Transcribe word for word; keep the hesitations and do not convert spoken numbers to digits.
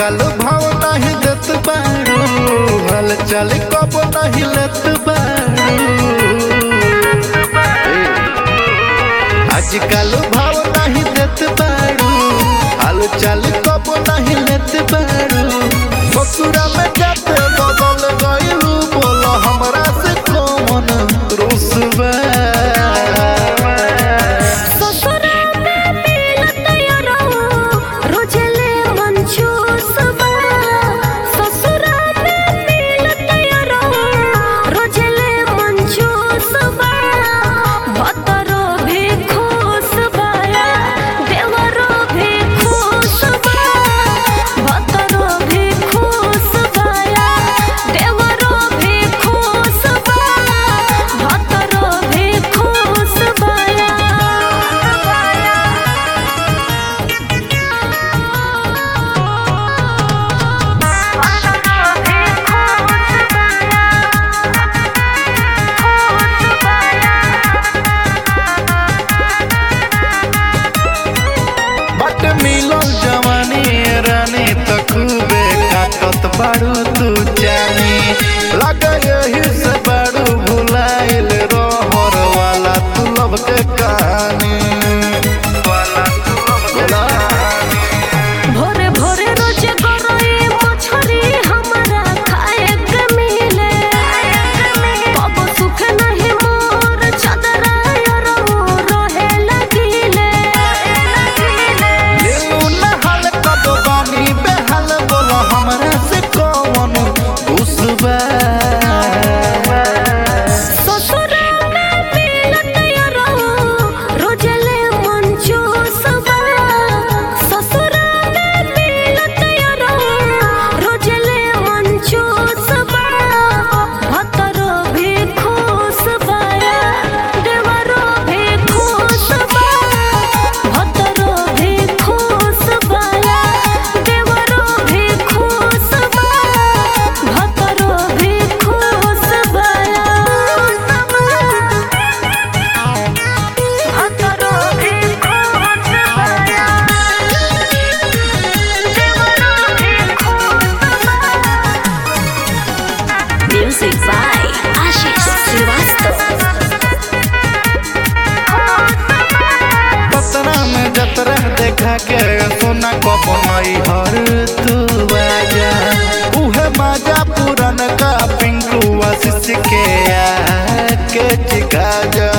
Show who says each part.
Speaker 1: आजकल भाव नहीं देत बारू, हल चल कब नहीं लेत बारू। आजकल भाव नहीं देत बारू, हल चल कब नहीं लेत बारू। ससुरा में जाते बदल गइलू, बोलो हमरा से कौन रुसवा। मिलल जवानी रानी तकबे काटत बारू तू जानी, लगे यही से बारू भुलाइल रहर वाला तू लब के कहानी वाला तू लब के कहानी।
Speaker 2: भोरे भोरे रोज गरई मछरी हमरा खाए के मिले, कब सुख नहीं मोर चदरा रो रहे लगिले।
Speaker 1: बेहाल बोलो हमरा से कौन रुसवा।
Speaker 2: ससुरा में मिलत रहो रोजले मन चूसवा। ससुरा में मिलत रहो रोजले मन चूसवा। भतरो भी खुशबा देवरो भी खुशबा। भतरो भी खुशबा देवरो भी खुशबा। भतरो भी खुशबा भतरो भी खुशबा देवरो भी खुशबा। Music by Ashish Srivastava.
Speaker 1: पतरा में जतरा देखा के सोना कब नहीं हर तू आजा। उहे माजा पुरन का पिंकू आशीष के आके चिखा जा।